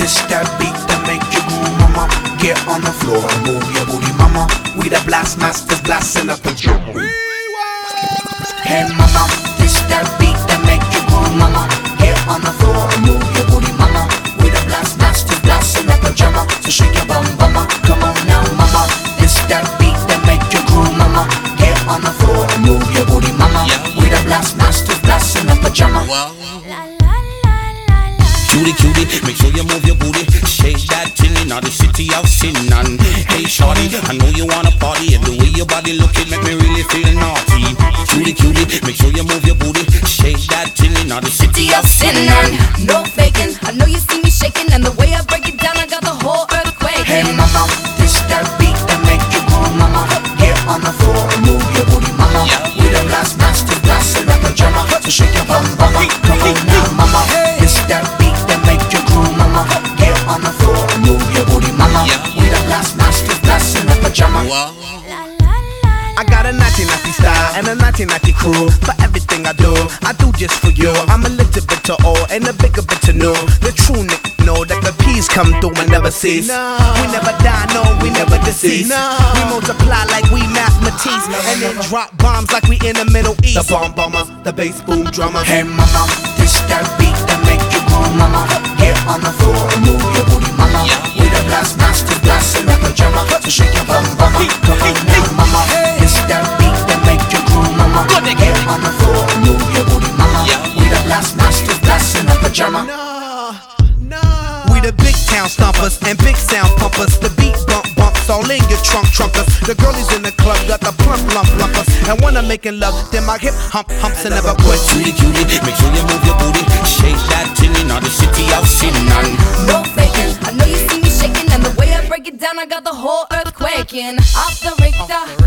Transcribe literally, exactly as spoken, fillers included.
This that beat that make you move, mama. Get on the floor and move your booty, mama. We the blast masters blasting up the drum. Hey mama, this that beat that make you move, mama. Get on the floor and move your booty, mama. We the blast masters blasting up the drum. So shake your bum, mama. Come on now, mama. This that beat that make you groove, mama. Get on the floor and move your booty, mama. We the blast masters blasting up the drum. Cutie, cutie, make sure you move your booty. Shake that till in the city of sin. And hey shorty, I know you wanna party, and the way your body looking make me really feel naughty. Cutie, cutie, make sure you move your booty. Shake that till in the city of sin. And no faking, I know you see me shaking, and the way I break it down, I got the whole earthquake. Hey mama, this that beat that make you groove, mama. Get on the floor and move your booty, mama. We the blast masters blasting up the drum. So shake your bum, mama. Come on now, mama. This that beat that make you groove, mama. Get on the floor and move your booty, mama. We the blast masters blasting up the drum. I got a nineteen ninety style and a nineteen ninety crew. For everything I do, I do just for you. I'm a little bit to old and a bigger bit to new. The true nigga know that the peace come through and never cease. No. We never die, no, we never decease. No. We multiply like we mathematics, and then drop bombs like we in the Middle East. The bomb bomber, the bass boom drummer. Hey mama, this that beat that make you groove, mama. Get on the floor and move your booty, mama. We the blast masters blasting up the drum. So shake your bum, mama. Come on now, mama. This that beat that make you groove, mama. Get on the floor and move your booty, mama. We the blast masters blasting up the drum. No, no. We the big town stompers and big sound pumpers. The beat bump bumps all in your trunk trunkers. The girlies in the club got the plump lump lumpers. And when I'm making love, then my hip hump humps and never quit. Cutie, cutie, make sure you move your booty. Shake that till in the city of sin. And no faking, I know you see me shaking, and the way I break it down, I got the whole earth quaking. Off the Richter,